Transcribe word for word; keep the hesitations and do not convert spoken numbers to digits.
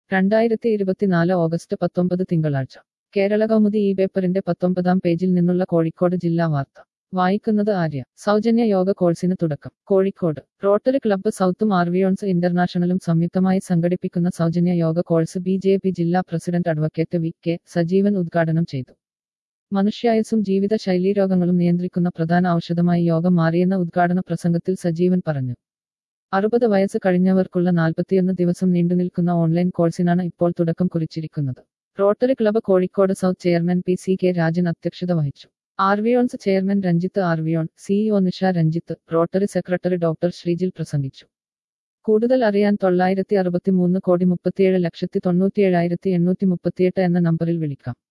രണ്ടായിരത്തി ഇരുപത്തിനാല് ഓഗസ്റ്റ് പത്തൊമ്പത് തിങ്കളാഴ്ച കേരള കൗമുദി ഈ പേപ്പറിന്റെ പത്തൊമ്പതാം പേജിൽ നിന്നുള്ള കോഴിക്കോട് ജില്ലാ വാർത്ത വായിക്കുന്നത് ആര്യ. സൗജന്യ യോഗ കോഴ്സിന് തുടക്കം. കോഴിക്കോട് റോട്ടറി ക്ലബ്ബ് സൗത്തും ആർവിയോൺസ് ഇന്റർനാഷണലും സംയുക്തമായി സംഘടിപ്പിക്കുന്ന സൗജന്യ yoga course B J P ജില്ലാ president advocate V K Sajeevan ഉദ്ഘാടനം ചെയ്തു. മനുഷ്യായുസ്സും ജീവിത ശൈലീരോഗങ്ങളും നിയന്ത്രിക്കുന്ന പ്രധാന ഔഷധമായി യോഗ മാറിയെന്ന ഉദ്ഘാടന പ്രസംഗത്തിൽ സജീവൻ പറഞ്ഞു. അറുപത് വയസ്സ് കഴിഞ്ഞവർക്കുള്ള നാൽപ്പത്തിയൊന്ന് ദിവസം നീണ്ടുനിൽക്കുന്ന ഓൺലൈൻ കോഴ്സിനാണ് ഇപ്പോൾ തുടക്കം കുറിച്ചിരിക്കുന്നത്. Rotary club Kozhikode south chairman P C K Rajan അധ്യക്ഷത വഹിച്ചു. ആർവിയോൺസ് ചെയർമാൻ രഞ്ജിത്ത് ആർവിയോൺ, CEO Nisha Ranjith, Rotary secretary doctor Sreejil പ്രസംഗിച്ചു. കൂടുതൽ അറിയാൻ തൊള്ളായിരത്തി അറുപത്തിമൂന്ന് കോടി മുപ്പത്തിയേഴ് ലക്ഷത്തി തൊണ്ണൂറ്റിയേഴായിരത്തി എണ്ണൂറ്റി മുപ്പത്തിയെട്ട് എന്ന നമ്പറിൽ വിളിക്കാം.